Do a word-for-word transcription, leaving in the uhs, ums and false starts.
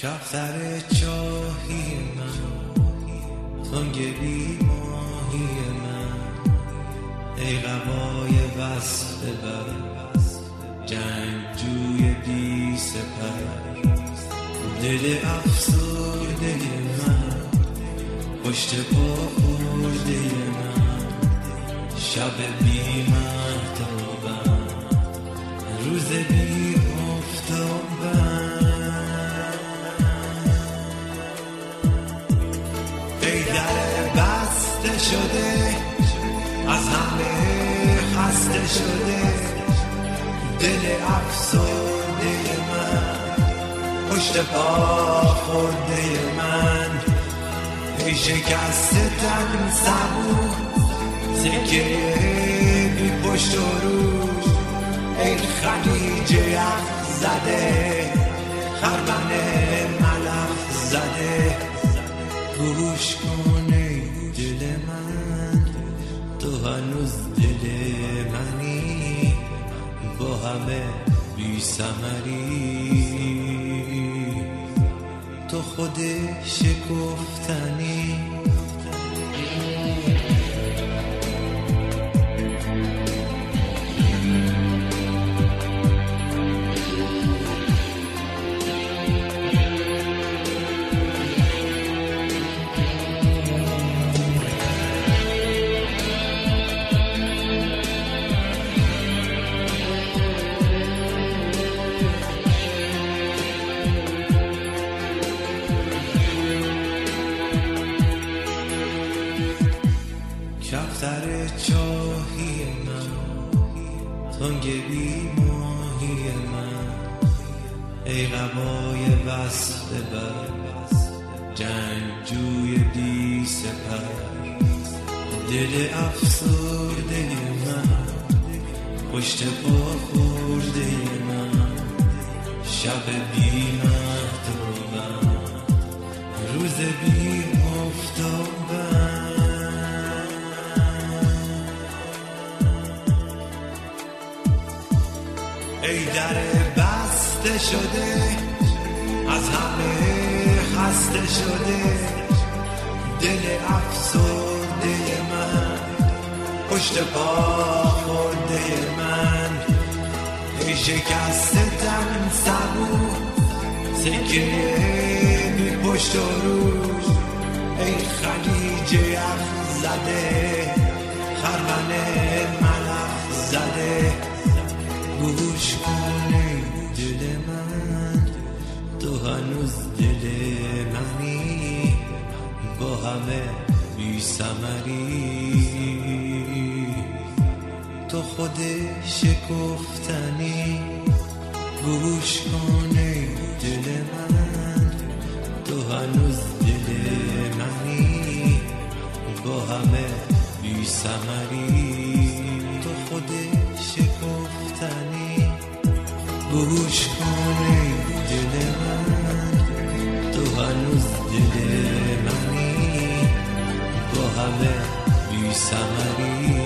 کفتر چاهی من، تنگ بی ماهی من، ای قبای وصل بر جنگجوی بی سپر، دل افسرده من، پشت پا خورده من، شب بی مهتابم، روز بی آفتابم، ای در بسته شده از همه خسته شده، دل افسرده من، پشت پا خورده من، ای شکسته تن صبور، سکه بی پشت و رو، ای خلیج یخ زده، خرمن ملخ زده، گوش کن ای دل من، تو هنوز دل منی، با همه بی ثمری، تو خود شکفتنی. کفتر چاهی من، تنگ بی ماهی من، ای قبای وصل بر جنگجوی بی سپر، دل افسرده من، پشت پا خورده من، شب بی مهتابم، روز بی آفتابم، ای در بسته شده از همه خسته شده، دل افسرده من، پشت پا خورده من، ای شکسته تن صبور، سکه بی پشت و رو، ای خلیج یخ زده، خرمن ملخ زده، گوش کن ای دل من، تو هنوز دل منی، با همه بی ثمری، تو خود شکفتنی. گوش کن ای دل من، تو هنوز دل منی، با همه بی ثمری، تو خود شکفتنی. گوش کن ای دل من، تو هنوز دل منی، با همه بی ثمری.